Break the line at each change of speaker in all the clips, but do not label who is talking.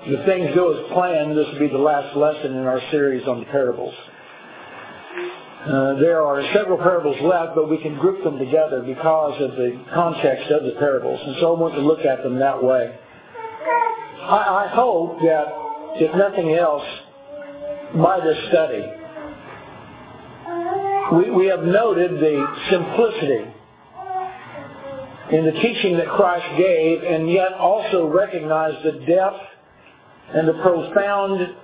if things go as planned, this will be the last lesson in our series on the parables. There are several parables left, but we can group them together because of the context of the parables. And so I want to look at them that way. I hope that, if nothing else, by this study, we have noted the simplicity in the teaching that Christ gave, and yet also recognize the depth and the profound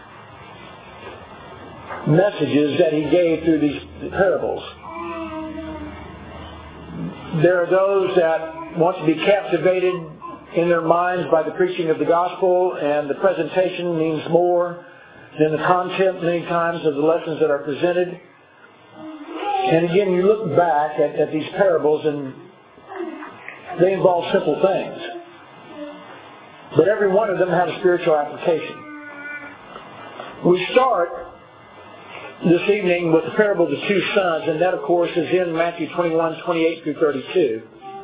messages that he gave through these parables. There are those that want to be captivated in their minds by the preaching of the gospel, and the presentation means more than the content many times of the lessons that are presented. And again, you look back at these parables and they involve simple things. But every one of them has a spiritual application. We start this evening with the parable of the two sons, and that, of course, is in Matthew 21, 28 through 32.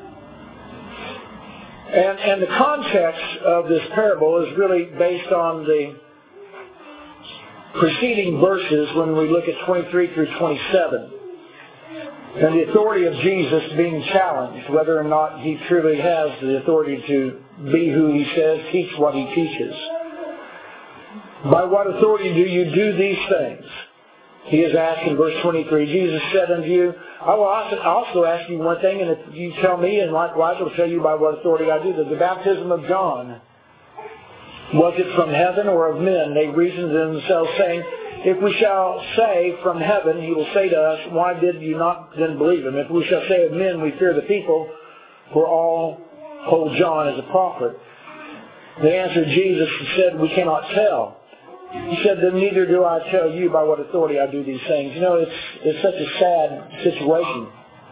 And the context of this parable is really based on the preceding verses when we look at 23 through 27. And the authority of Jesus being challenged, whether or not he truly has the authority to be who he says, teach what he teaches. By what authority do you do these things? He is asked in verse 23, Jesus said unto you, I will also ask you one thing, and if you tell me, and likewise I will tell you by what authority I do. The baptism of John, was it from heaven or of men? They reasoned in themselves, saying, if we shall say from heaven, he will say to us, why did you not then believe him? If we shall say of men, we fear the people, for all hold John as a prophet. They answered Jesus and said, we cannot tell. He said, then neither do I tell you by what authority I do these things. You know, it's such a sad situation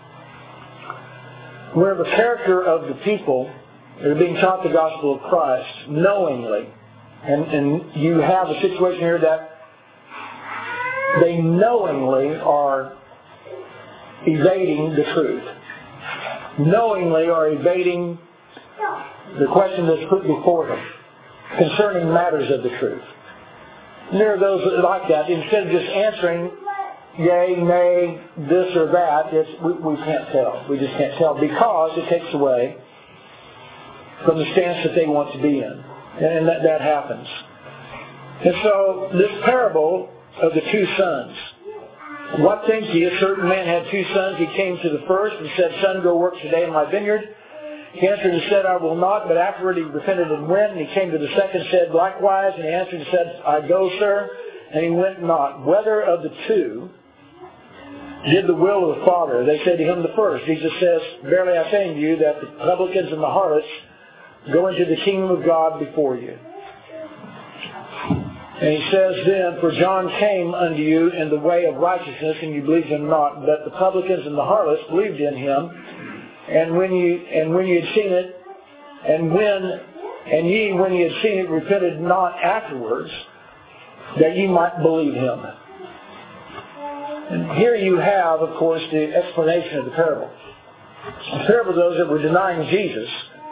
where the character of the people that are being taught the gospel of Christ knowingly, and you have a situation here that they knowingly are evading the truth. Knowingly are evading the question that's put before them concerning matters of the truth. And there are those that like that. Instead of just answering yea, nay, this or that, we can't tell. We just can't tell because it takes away from the stance that they want to be in. And that happens. And so this parable of the two sons. What think ye? A certain man had two sons. He came to the first and said, son, go work today in my vineyard. He answered and said, I will not. But afterward he repented and went. And he came to the second and said, likewise. And he answered and said, I go, sir. And he went not. Whether of the two did the will of the Father? They said to him, the first. Jesus says, verily I say unto you that the publicans and the harlots go into the kingdom of God before you. And he says then, for John came unto you in the way of righteousness, and you believed him not, but the publicans and the harlots believed in him. And when you had seen it, when ye had seen it, repented not afterwards, that ye might believe him. And here you have, of course, the explanation of the parable. The parable of those that were denying Jesus,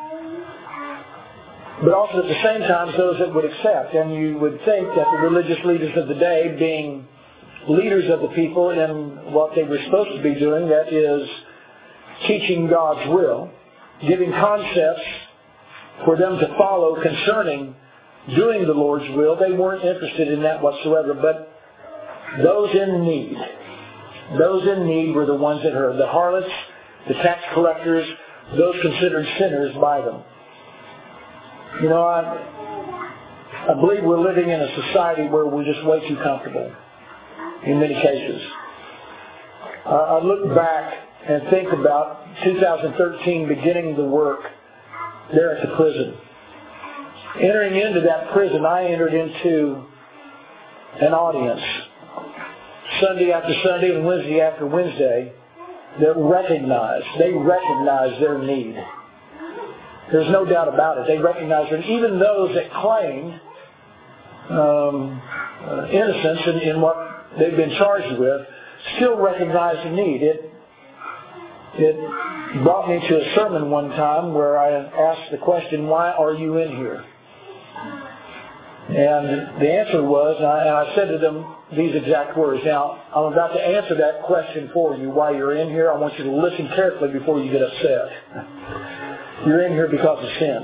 but also at the same time those that would accept. And you would think that the religious leaders of the day, being leaders of the people in what they were supposed to be doing, that is teaching God's will, giving concepts for them to follow concerning doing the Lord's will, they weren't interested in that whatsoever. But those in need were the ones that heard. The harlots, the tax collectors, those considered sinners by them. You know, I believe we're living in a society where we're just way too comfortable in many cases. I look back and think about 2013 beginning the work there at the prison. Entering into that prison, I entered into an audience Sunday after Sunday and Wednesday after Wednesday that recognized their need. There's no doubt about it. They recognized it. Even those that claimed innocence in what they've been charged with still recognized the need. It brought me to a sermon one time where I asked the question, why are you in here? And the answer was, and I said to them these exact words. Now, I'm about to answer that question for you while you're in here. I want you to listen carefully before you get upset. You're in here because of sin.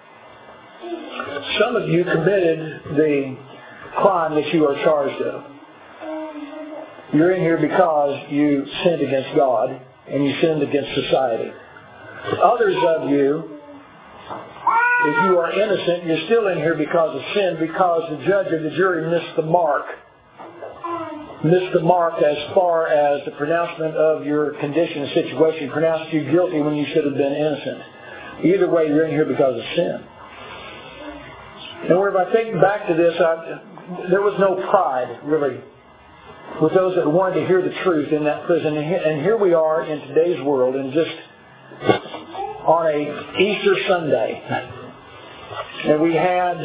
Some of you committed the crime that you are charged of. You're in here because you sinned against God and you sinned against society. Others of you, if you are innocent, you're still in here because of sin, because the judge or the jury missed the mark. Missed the mark as far as the pronouncement of your condition and situation, pronounced you guilty when you should have been innocent. Either way, you're in here because of sin. And when I think back to this, there was no pride, really, with those that wanted to hear the truth in that prison. And here we are in today's world, and just on a Easter Sunday. And we had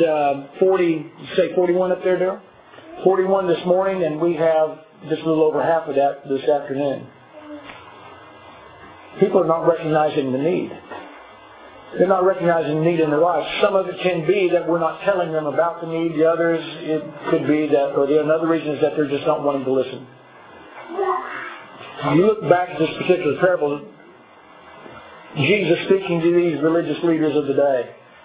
41 up there, Darryl? 41 this morning, and we have just a little over half of that this afternoon. People are not recognizing the need. They're not recognizing the need in their lives. Some of it can be that we're not telling them about the need. The others, it could be that, or another reason is that they're just not wanting to listen. You look back at this particular parable, Jesus speaking to these religious leaders of the day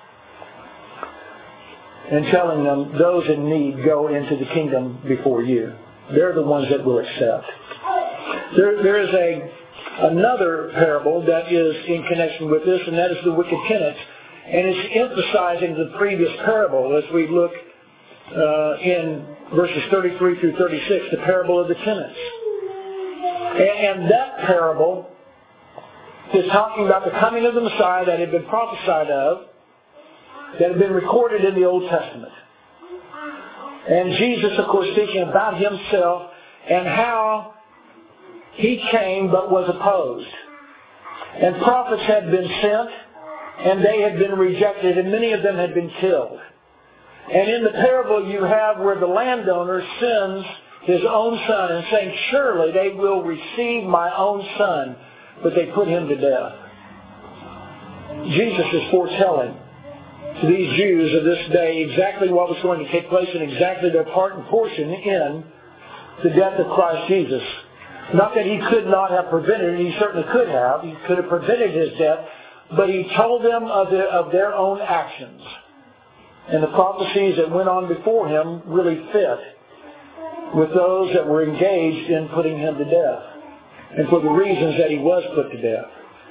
and telling them, those in need go into the kingdom before you. They're the ones that will accept. There is another parable that is in connection with this, and that is the wicked tenants. And it's emphasizing the previous parable as we look in verses 33 through 36, the parable of the tenants. And that parable is talking about the coming of the Messiah that had been prophesied of, that had been recorded in the Old Testament. And Jesus, of course, speaking about himself and how he came but was opposed. And prophets had been sent, and they had been rejected, and many of them had been killed. And in the parable you have where the landowner sends his own son and saying, surely they will receive my own son, but they put him to death. Jesus is foretelling to these Jews of this day exactly what was going to take place and exactly their part and portion in the death of Christ Jesus. Not that he could not have prevented it, he certainly could have. He could have prevented his death, but he told them of their own actions. And the prophecies that went on before him really fit with those that were engaged in putting him to death, and for the reasons that he was put to death.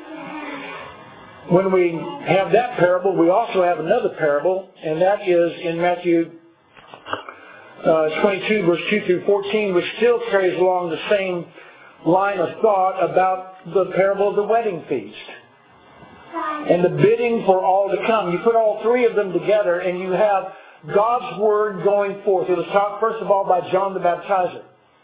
When we have that parable, we also have another parable, and that is in Matthew 22, verse 2 through 14, which still carries along the same line of thought about the parable of the wedding feast and the bidding for all to come. You put all three of them together, and you have God's Word going forth. It was taught, first of all, by John the Baptizer.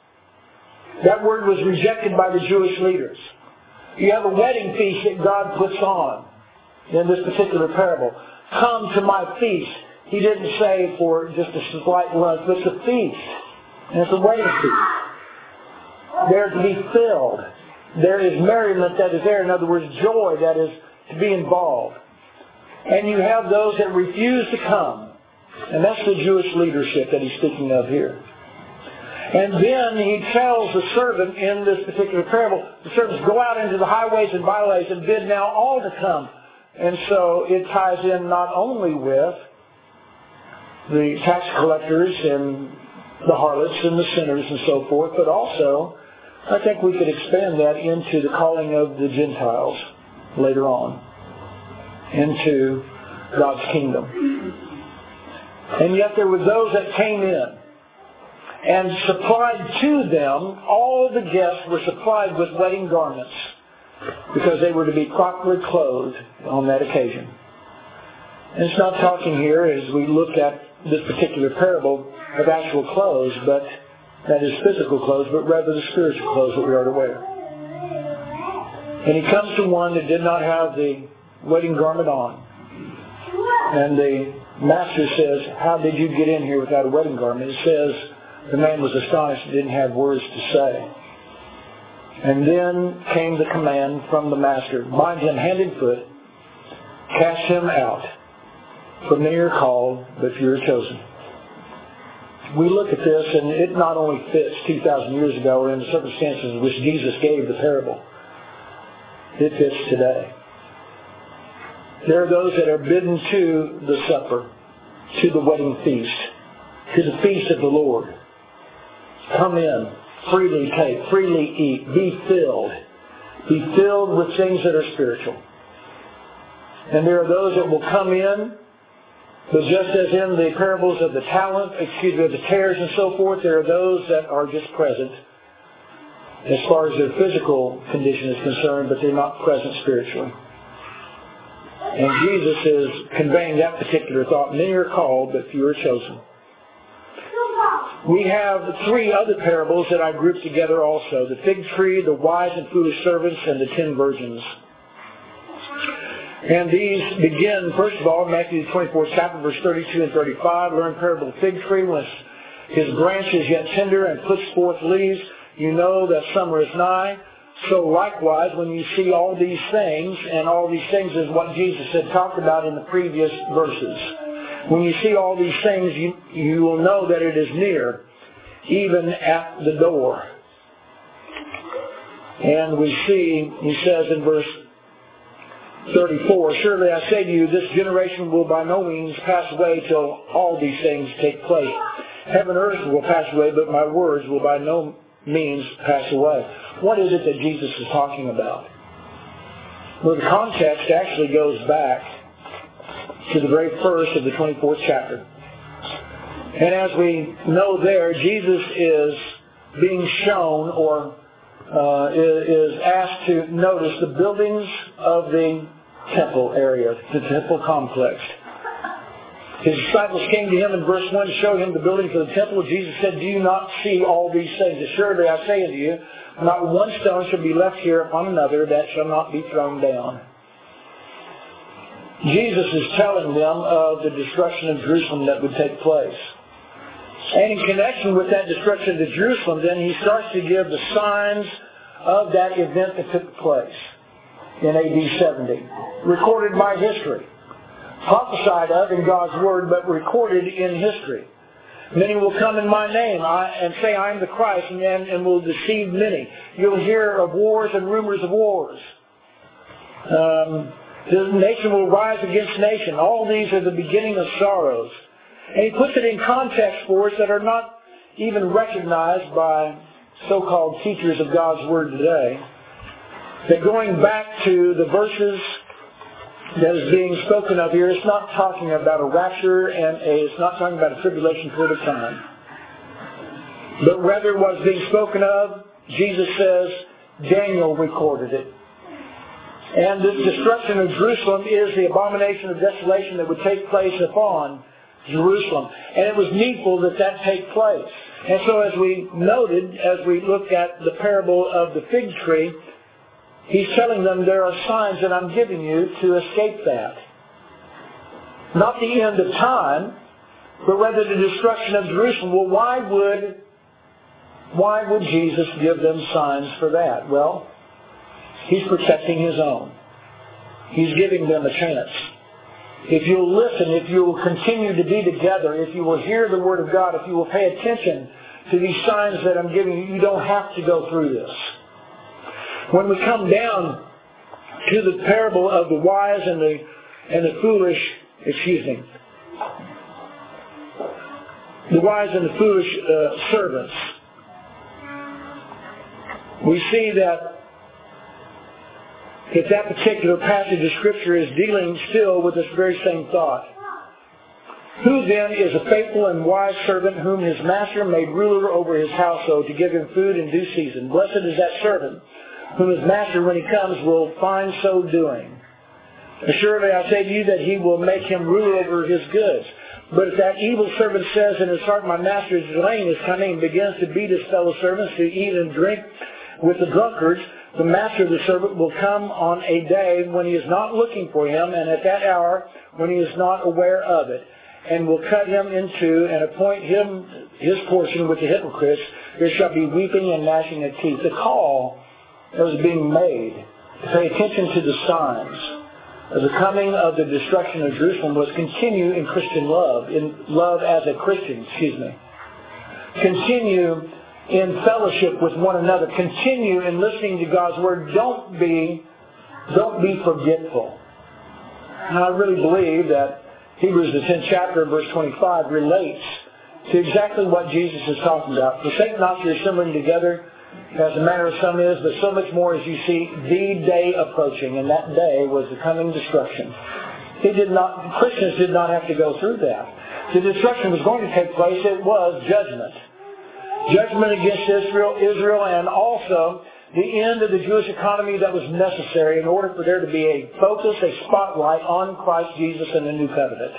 That word was rejected by the Jewish leaders. You have a wedding feast that God puts on in this particular parable. Come to my feast. He didn't say for just a slight lunch, but it's a feast. And it's a wedding feast. They're to be filled. There is merriment that is there. In other words, joy that is to be involved. And you have those that refuse to come. And that's the Jewish leadership that he's speaking of here. And then he tells the servant in this particular parable, the servants go out into the highways and byways and bid now all to come. And so it ties in not only with the tax collectors and the harlots and the sinners and so forth, but also I think we could expand that into the calling of the Gentiles later on into God's kingdom. And yet there were those that came in and supplied to them, all the guests were supplied with wedding garments because they were to be properly clothed on that occasion. And it's not talking here, as we look at this particular parable, of actual clothes, but that is physical clothes, but rather the spiritual clothes that we are to wear. And he comes to one that did not have the wedding garment on. And the master says, how did you get in here without a wedding garment? It says the man was astonished and didn't have words to say. And then came the command from the master, bind him hand and foot, cast him out. For many are called, but few are chosen. we look at this, and it not only fits 2,000 years ago or in the circumstances in which Jesus gave the parable, it fits today. There are those that are bidden to the supper, to the wedding feast, to the feast of the Lord. Come in, freely take, freely eat, be filled. Be filled with things that are spiritual. And there are those that will come in, but just as in the parables of the of the tares and so forth, there are those that are just present as far as their physical condition is concerned, but they're not present spiritually. And Jesus is conveying that particular thought. Many are called, but few are chosen. We have 3 other parables that I grouped together also. The fig tree, the wise and foolish servants, and the 10 virgins. And these begin, first of all, in Matthew 24th chapter, verse 32 and 35. Learn parable of the fig tree. When his branch is yet tender and puts forth leaves, you know that summer is nigh. So likewise, when you see all these things, and all these things is what Jesus had talked about in the previous verses. When you see all these things, you will know that it is near, even at the door. And we see, he says in verse 34, surely I say to you, this generation will by no means pass away till all these things take place. Heaven and earth will pass away, but my words will by no means pass away. What is it that Jesus is talking about? Well, the context actually goes back to the very first of the 24th chapter. And as we know there, Jesus is being shown or is asked to notice the buildings of the temple area, the temple complex. His disciples came to him in verse 1 to show him the buildings of the temple. Jesus said, do you not see all these things? Assuredly I say unto you, not one stone shall be left here upon another that shall not be thrown down. Jesus is telling them of the destruction of Jerusalem that would take place. And in connection with that destruction of Jerusalem, then he starts to give the signs of that event that took place in AD 70, recorded by history. Prophesied of in God's Word, but recorded in history. Many will come in my name and say, I am the Christ, and will deceive many. You'll hear of wars and rumors of wars. The nation will rise against nation. All these are the beginning of sorrows. And he puts it in context for us that are not even recognized by so-called teachers of God's Word today. That going back to the verses that is being spoken of here, it's not talking about a rapture and it's not talking about a tribulation period of time. But rather what's being spoken of, Jesus says, Daniel recorded it. And this destruction of Jerusalem is the abomination of desolation that would take place upon Jerusalem. And it was needful that that take place. And so as we noted, as we looked at the parable of the fig tree, he's telling them there are signs that I'm giving you to escape that. Not the end of time, but rather the destruction of Jerusalem. Well, why would Jesus give them signs for that? Well, he's protecting his own. He's giving them a chance. If you'll listen, if you will continue to be together, if you will hear the Word of God, if you will pay attention to these signs that I'm giving you, you don't have to go through this. When we come down to the parable of the wise and the foolish, the wise and the foolish servants, we see that particular passage of Scripture is dealing still with this very same thought. Who then is a faithful and wise servant whom his master made ruler over his household to give him food in due season? Blessed is that servant whom his master, when he comes, will find so doing. Assuredly I say to you that he will make him ruler over his goods. But if that evil servant says in his heart, my master is delaying his coming, and begins to beat his fellow servants, to eat and drink with the drunkards, the master of the servant will come on a day when he is not looking for him, and at that hour when he is not aware of it, and will cut him in two and appoint him his portion with the hypocrites. There shall be weeping and gnashing of teeth. The call that was being made to pay attention to the signs of the coming of the destruction of Jerusalem was continue in Christian love, in love as a Christian, Continue in fellowship with one another. Continue in listening to God's Word. Don't be forgetful. And I really believe that Hebrews, the 10th chapter, verse 25, relates to exactly what Jesus is talking about. Forsake not your assembling together, as the manner of some is, but so much more as you see the day approaching. And that day was the coming destruction. Christians did not have to go through that. The destruction was going to take place. It was judgment. Judgment against Israel, and also the end of the Jewish economy that was necessary in order for there to be a focus, a spotlight on Christ Jesus and the New Covenant.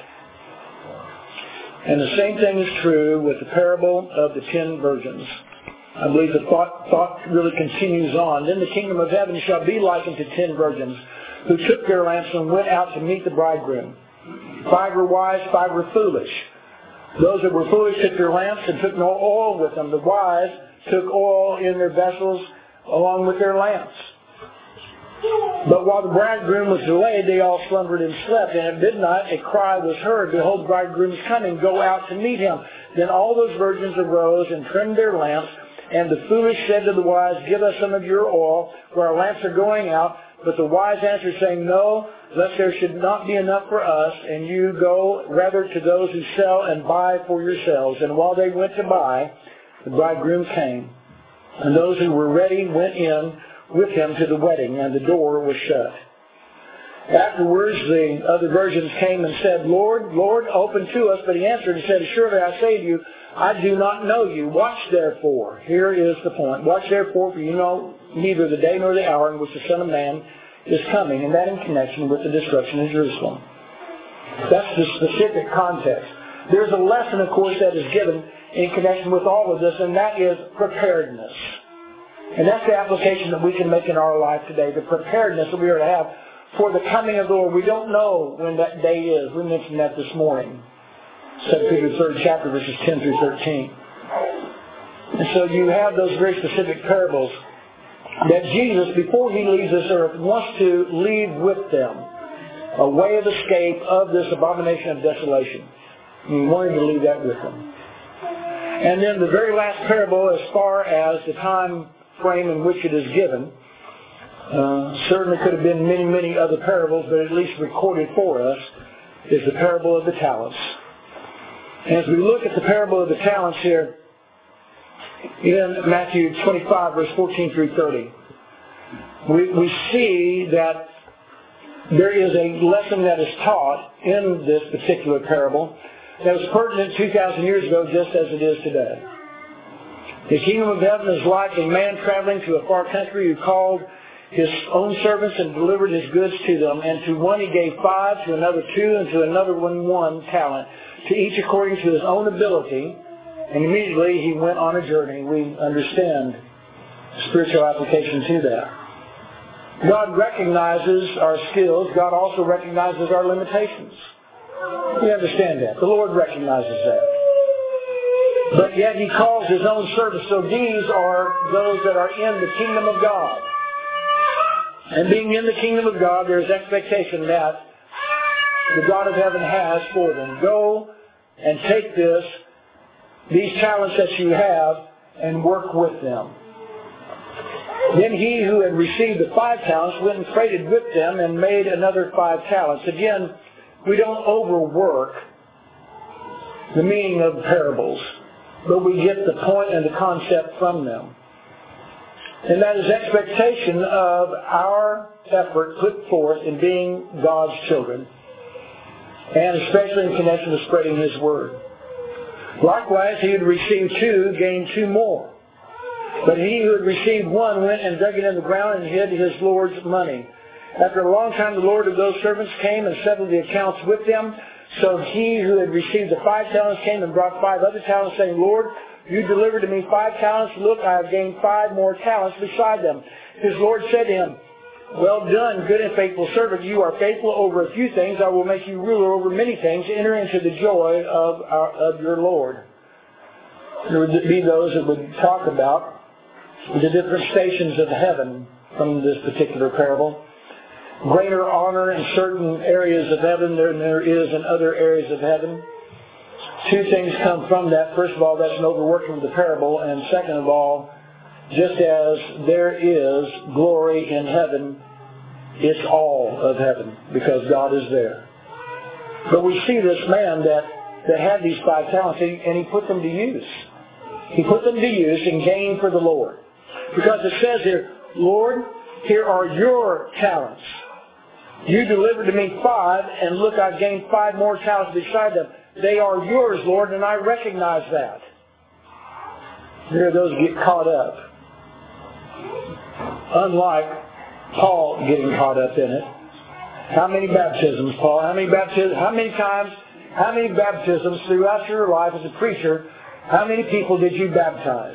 And the same thing is true with the parable of the 10 virgins. I believe the thought really continues on. Then the kingdom of heaven shall be likened to 10 virgins who took their lamps and went out to meet the bridegroom. 5 were wise, 5 were foolish. Those that were foolish took their lamps and took no oil with them. The wise took oil in their vessels along with their lamps. But while the bridegroom was delayed, they all slumbered and slept. And at midnight a cry was heard, Behold, the bridegroom is coming, go out to meet him. Then all those virgins arose and trimmed their lamps. And the foolish said to the wise, Give us some of your oil, for our lamps are going out. But the wise answered, saying, No, lest there should not be enough for us, and you go rather to those who sell and buy for yourselves. And while they went to buy, the bridegroom came. And those who were ready went in with him to the wedding, and the door was shut. Afterwards the other virgins came and said, Lord, Lord, open to us. But he answered and said, Surely I say to you, I do not know you. Watch therefore. Here is the point. Watch therefore, for you know neither the day nor the hour in which the Son of Man is coming, and that in connection with the destruction of Jerusalem. That's the specific context. There's a lesson, of course, that is given in connection with all of this, and that is preparedness. And that's the application that we can make in our life today, the preparedness that we are to have for the coming of the Lord. We don't know when that day is. We mentioned that this morning. 2 Peter 3rd chapter, verses 10 through 13. And so you have those very specific parables that Jesus, before he leaves this earth, wants to leave with them a way of escape of this abomination of desolation. And he wanted to leave that with them. And then the very last parable, as far as the time frame in which it is given, certainly could have been many, many other parables, but at least recorded for us, is the parable of the talents. And as we look at the parable of the talents here, in Matthew 25, verse 14 through 30, we see that there is a lesson that is taught in this particular parable that was pertinent 2,000 years ago just as it is today. The kingdom of heaven is like a man traveling to a far country who called his own servants and delivered his goods to them. And to one he gave 5, to another 2, and to another 1 talent, to each according to his own ability. And immediately he went on a journey. We understand spiritual application to that. God recognizes our skills. God also recognizes our limitations. We understand that. The Lord recognizes that. But yet he calls his own servants. So these are those that are in the kingdom of God. And being in the kingdom of God, there is expectation that the God of heaven has for them. Go and take these talents that you have, and work with them. Then he who had received the 5 talents went and traded with them and made another 5 talents. Again, we don't overwork the meaning of parables, but we get the point and the concept from them. And that is expectation of our effort put forth in being God's children, and especially in connection with spreading His Word. Likewise, he who had received 2 gained 2 more. But he who had received 1 went and dug it in the ground and hid his Lord's money. After a long time, the Lord of those servants came and settled the accounts with them. So he who had received the 5 talents came and brought 5 other talents, saying, Lord, you delivered to me 5 talents. Look, I have gained 5 more talents beside them. His Lord said to him, Well done, good and faithful servant. You are faithful over a few things. I will make you ruler over many things. Enter into the joy of your Lord. There would be those that would talk about the different stations of heaven from this particular parable. Greater honor in certain areas of heaven than there is in other areas of heaven. two things come from that. First of all, that's an overworking of the parable. And second of all, just as there is glory in heaven, it's all of heaven because God is there. But we see this man that had these 5 talents, and he put them to use. He put them to use and gained for the Lord. Because it says here, Lord, here are your talents. You delivered to me 5, and look, I've gained 5 more talents beside them. They are yours, Lord, and I recognize that. Here those get caught up. Unlike Paul getting caught up in it. How many baptisms, Paul? How many baptisms throughout your life as a preacher, how many people did you baptize?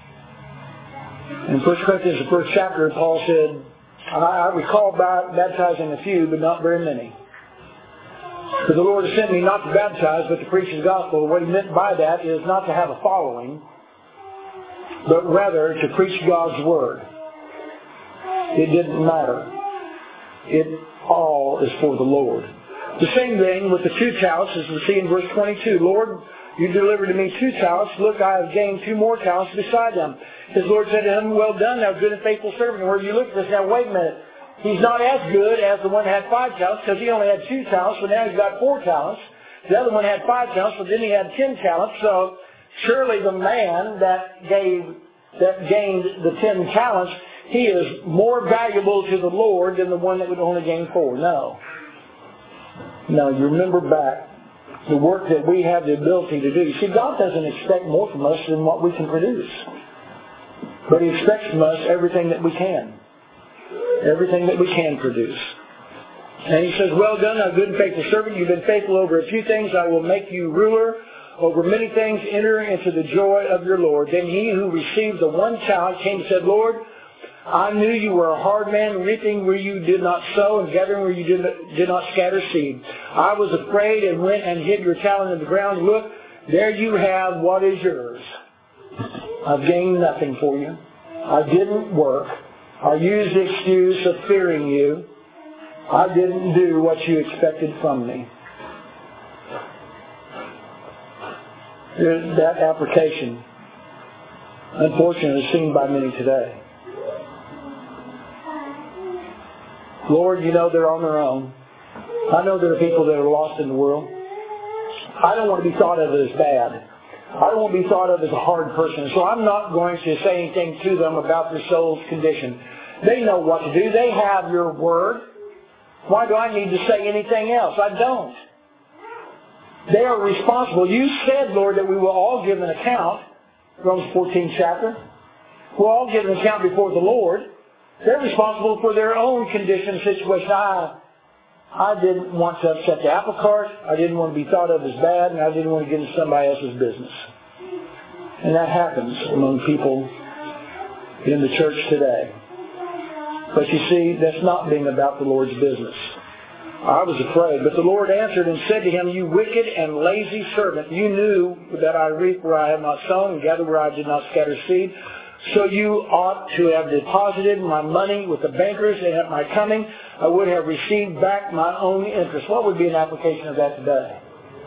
In 1 Corinthians, the 1st chapter, Paul said, I recall baptizing a few, but not very many. For the Lord has sent me not to baptize, but to preach the gospel. What he meant by that is not to have a following, but rather to preach God's word. It didn't matter. It all is for the Lord. The same thing with the 2 talents as we see in verse 22. Lord, you delivered to me 2 talents. Look, I have gained 2 more talents beside them. His Lord said to him, well done, thou good and faithful servant. Where you look at this, now wait a minute. He's not as good as the one that had 5 talents because he only had 2 talents, but now he's got 4 talents. The other one had 5 talents, but then he had 10 talents. So surely the man that gained the 10 talents, he is more valuable to the Lord than the one that would only gain 4. No. Now, you remember back the work that we have the ability to do. See, God doesn't expect more from us than what we can produce. But He expects from us everything that we can. Everything that we can produce. And He says, well done, thou good and faithful servant. You've been faithful over a few things. I will make you ruler over many things. Enter into the joy of your Lord. Then he who received the 1 talent came and said, Lord, I knew you were a hard man, reaping where you did not sow and gathering where you did not scatter seed. I was afraid and went and hid your talent in the ground. Look, there you have what is yours. I've gained nothing for you. I didn't work. I used the excuse of fearing you. I didn't do what you expected from me. That application, unfortunately, is seen by many today. Lord, you know they're on their own. I know there are people that are lost in the world. I don't want to be thought of as bad. I don't want to be thought of as a hard person. So I'm not going to say anything to them about their soul's condition. They know what to do. They have your word. Why do I need to say anything else? I don't. They are responsible. You said, Lord, that we will all give an account. Romans 14 chapter. We'll all give an account before the Lord. They're responsible for their own condition and situation. I didn't want to upset the apple cart. I didn't want to be thought of as bad, and I didn't want to get into somebody else's business. And that happens among people in the church today. But you see, that's not being about the Lord's business. I was afraid. But the Lord answered and said to him, you wicked and lazy servant, you knew that I reap where I have not sown and gather where I did not scatter seed. So you ought to have deposited my money with the bankers, and at my coming I would have received back my own interest. What would be an application of that today?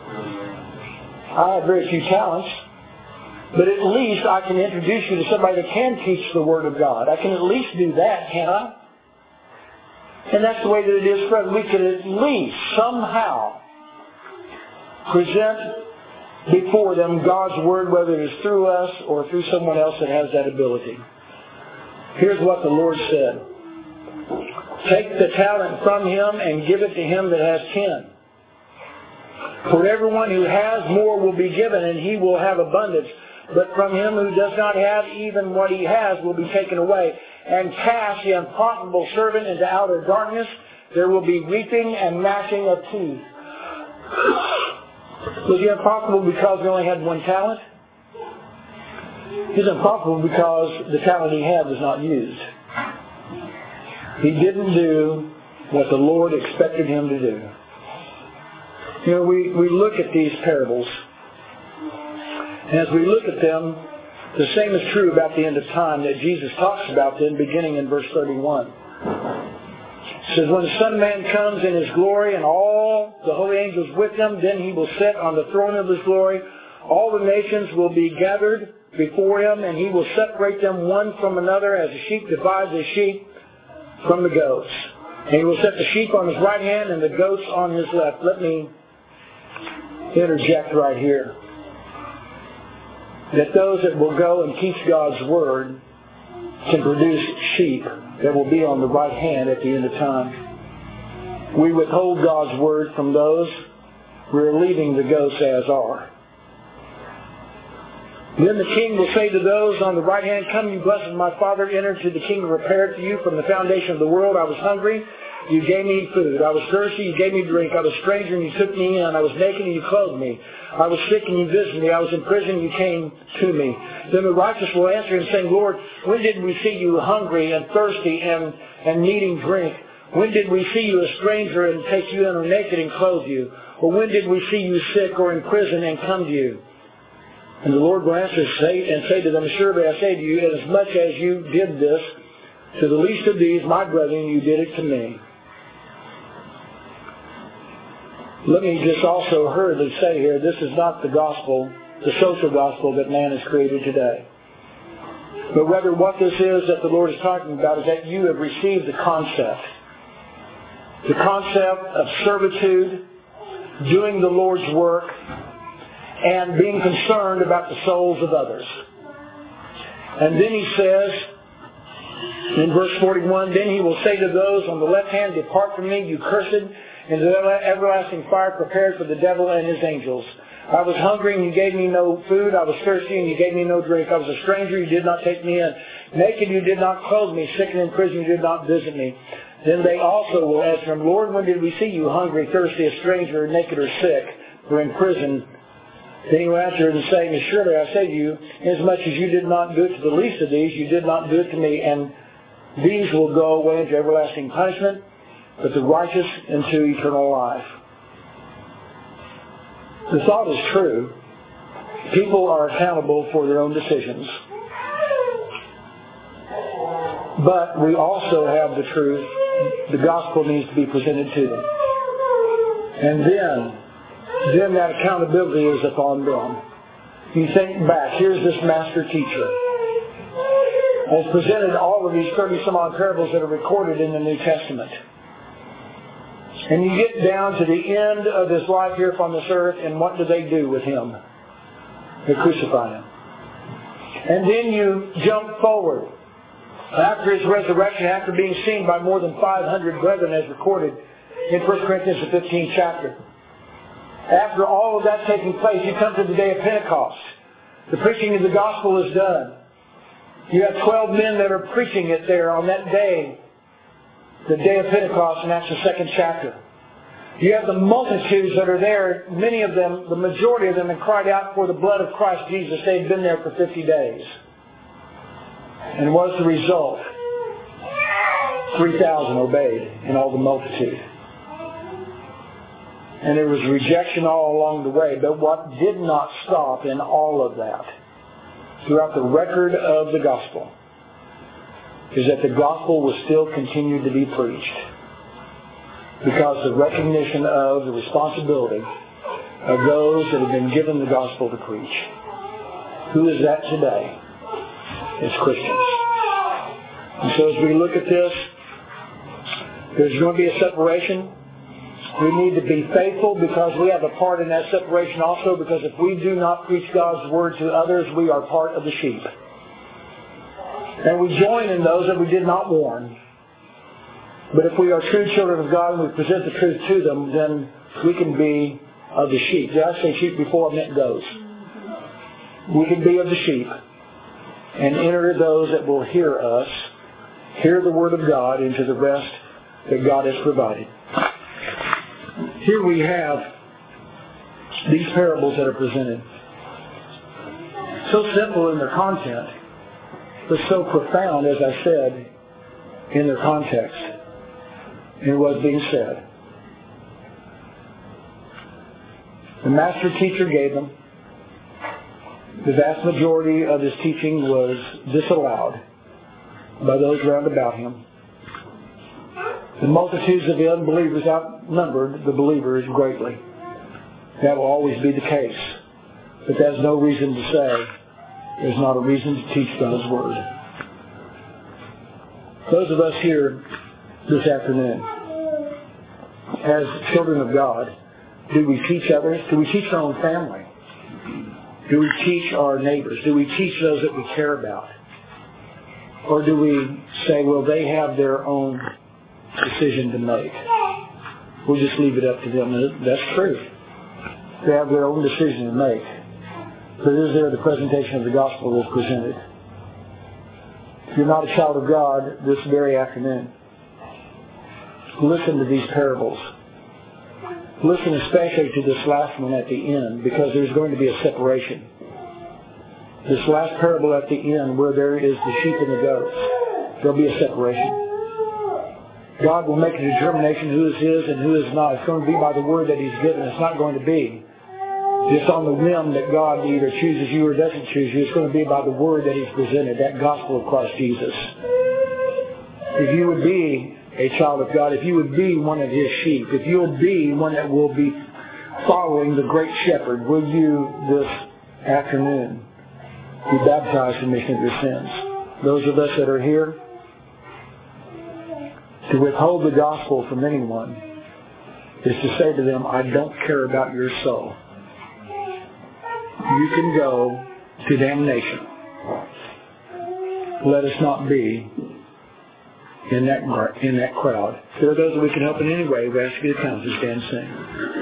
I have very few talents, but at least I can introduce you to somebody that can teach the Word of God. I can at least do that, can't I? And that's the way that it is for us. We can at least somehow present before them God's Word, whether it is through us or through someone else that has that ability. Here's what the Lord said. Take the talent from him and give it to him that has 10. For everyone who has more will be given, and he will have abundance. But from him who does not have, even what he has will be taken away. And cast the unprofitable servant into outer darkness. There will be weeping and gnashing of teeth. Was he unprofitable because he only had 1 talent? He's unprofitable because the talent he had was not used. He didn't do what the Lord expected him to do. You know, we look at these parables, and as we look at them, the same is true about the end of time that Jesus talks about then, beginning in verse 31. It says, when the Son of Man comes in His glory and all the holy angels with Him, then He will sit on the throne of His glory. All the nations will be gathered before Him, and He will separate them one from another as a sheep divides his sheep from the goats. And He will set the sheep on His right hand and the goats on His left. Let me interject right here. That those that will go and teach God's Word can produce sheep that will be on the right hand at the end of time. We withhold God's Word from those. We're leaving the goats as are. Then the King will say to those on the right hand, come, you blessed of my Father, enter into the kingdom prepared to you from the foundation of the world. I was hungry, you gave me food. I was thirsty, you gave me drink. I was a stranger, and you took me in. I was naked, and you clothed me. I was sick, and you visited me. I was in prison, and you came to me. Then the righteous will answer Him, saying, Lord, when did we see you hungry and thirsty and needing drink? When did we see you a stranger and take you in, or naked and clothe you? Or when did we see you sick or in prison and come to you? And the Lord will answer and say to them, assuredly I say to you, inasmuch as you did this to the least of these, my brethren, you did it to me. Let me just also hurriedly say here, this is not the gospel, the social gospel that man has created today. But rather what this is that the Lord is talking about is that you have received the concept. The concept of servitude, doing the Lord's work, and being concerned about the souls of others. And then He says, in verse 41, then He will say to those on the left hand, depart from me, you cursed, into the everlasting fire prepared for the devil and his angels. I was hungry, and you gave me no food. I was thirsty, and you gave me no drink. I was a stranger, you did not take me in. Naked, you did not clothe me. Sick and in prison, you did not visit me. Then they also will answer Him, Lord, when did we see you hungry, thirsty, a stranger, naked, or sick, or in prison? Then He will answer and say, surely I say to you, inasmuch as you did not do it to the least of these, you did not do it to me. And these will go away into everlasting punishment, but the righteous into eternal life. The thought is true. People are accountable for their own decisions. But we also have the truth. The gospel needs to be presented to them. And then that accountability is upon them. You think back, here's this master teacher. Has presented all of these 30-some-odd parables that are recorded in the New Testament. And you get down to the end of His life here upon this earth, and what do they do with Him? They crucify Him. And then you jump forward. After His resurrection, after being seen by more than 500 brethren as recorded in 1 Corinthians the 15th chapter. After all of that taking place, you come to the day of Pentecost. The preaching of the gospel is done. You have 12 men that are preaching it there on that day, the day of Pentecost, and that's the 2nd chapter. You have the multitudes that are there, many of them, the majority of them, had cried out for the blood of Christ Jesus. They had been there for 50 days. And what was the result? 3,000 obeyed in all the multitude. And there was rejection all along the way. But what did not stop in all of that, throughout the record of the gospel, is that the gospel will still continue to be preached. Because the recognition of the responsibility of those that have been given the gospel to preach. Who is that today? It's Christians. And so as we look at this, there's going to be a separation. We need to be faithful because we have a part in that separation also, because if we do not preach God's Word to others, we are part of the sheep. And we join in those that we did not warn. But if we are true children of God and we present the truth to them, then we can be of the sheep. Did I say sheep before? I meant goats. We can be of the sheep and enter those that will hear us, hear the Word of God into the rest that God has provided. Here we have these parables that are presented. So simple in their content, but so profound, as I said, in their context, in what was being said. The master teacher gave them. The vast majority of his teaching was disallowed by those round about him. The multitudes of the unbelievers outnumbered the believers greatly. That will always be the case. But that's no reason to say there's not a reason to teach God's Word. Those of us here this afternoon, as children of God, do we teach others? Do we teach our own family? Do we teach our neighbors? Do we teach those that we care about? Or do we say, well, they have their own decision to make. We'll just leave it up to them. That's true. They have their own decision to make. But is there the presentation of the gospel is presented? If you're not a child of God this very afternoon, listen to these parables. Listen especially to this last one at the end, because there's going to be a separation. This last parable at the end, where there is the sheep and the goats, there'll be a separation. God will make a determination who is His and who is not. It's going to be by the word that He's given. It's not going to be just on the whim that God either chooses you or doesn't choose you. It's going to be by the word that He's presented, that gospel of Christ Jesus. If you would be a child of God, if you would be one of His sheep, if you'll be one that will be following the great shepherd, will you this afternoon be baptized in remission of your sins? Those of us that are here, to withhold the gospel from anyone is to say to them, I don't care about your soul. You can go to damnation. Let us not be in that crowd. If there are those that we can help in any way, we ask you to come to stand and sing.